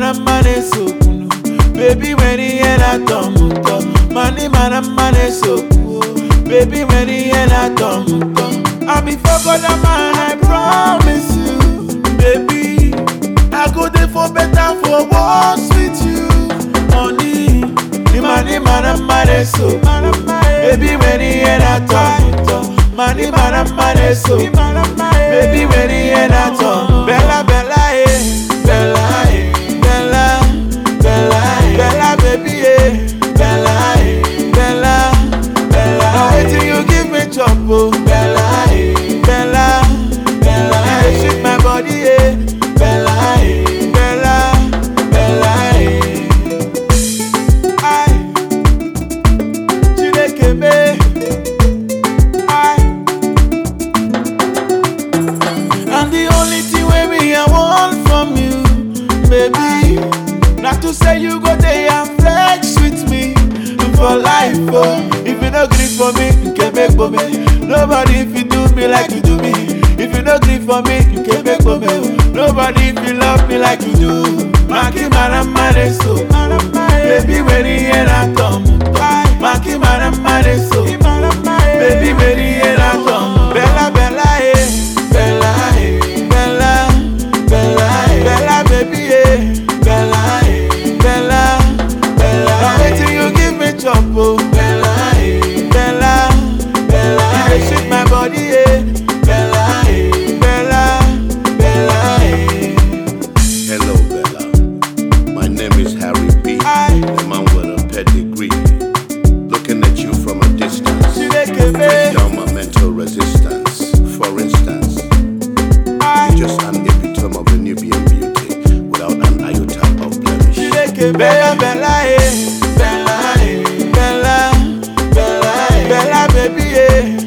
mane sokuno. Baby when he ain't a tomuto. Mani mana mane sokuno. Baby when he ain't a tomuto. I'm before God a man, I promise you. Baby, I go there for better, for worse with you. Money, the money mana mane sokuno. Baby when he ain't a tomuto. Mani mana mane sokuno. Baby when he ain't a tomuto. Bella bella eh, bella eh, bella, bella eh, bella baby eh, bella eh, bella, bella. Now wait till you give me trouble, bella eh, bella, bella. You shake my body eh, bella eh, bella, bella eh. I, Chineke me, and the only thing wey me I want from you, baby, not to say you go there and flex with me for life, oh. If you no gree for me, you can make for me. Nobody if you do me like you do me. If you no gree for me, you can make for me. Nobody if you love me like you do. Maki mana mane so, baby when he ain't a tom. Maki mana mane so, baby when he ain't a tom. Bella bella eh, bella eh, bella, bella eh, bella baby eh, bella eh, bella, bella. Now wait till you give me trouble, bella eh, bella, bella. You shake my body eh, bella eh, bella, bella eh. Hello, Bella. My name is Harry B. The man with a pedigree. Looking at you from a distance, breaks down my mental resistance. For instance, you're just an epitome of a Nubian beauty without an iota of blemish. Bella, bella, eh, bella, eh, bella, bella, eh, bella, baby, eh.